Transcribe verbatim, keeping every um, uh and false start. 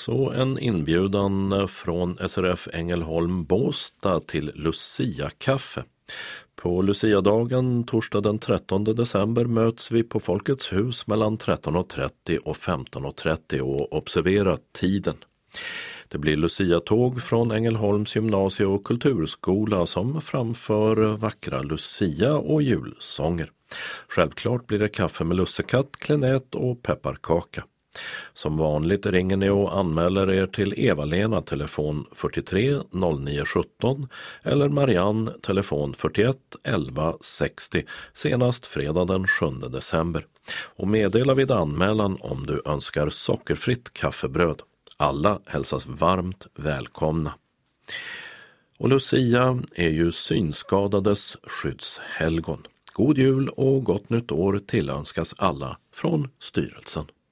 Så en inbjudan från S R F Ängelholm Båstad till Lucia-kaffe. På Lucia-dagen torsdag den trettonde december möts vi på Folkets hus mellan tretton och trettio och femton och trettio och observera tiden. Det blir Lucia-tåg från Ängelholms gymnasie- och kulturskola som framför vackra Lucia och julsånger. Självklart blir det kaffe med lussekatt, klenät och pepparkaka. Som vanligt ringer ni och anmäler er till Eva-Lena telefon fyrtiotre noll nio sjutton eller Marianne telefon fyrtioett elva sextio senast fredag den sjunde december. Och meddela vid anmälan om du önskar sockerfritt kaffebröd. Alla hälsas varmt välkomna. Och Lucia är ju synskadades skyddshelgon. God jul och gott nytt år tillönskas alla från styrelsen.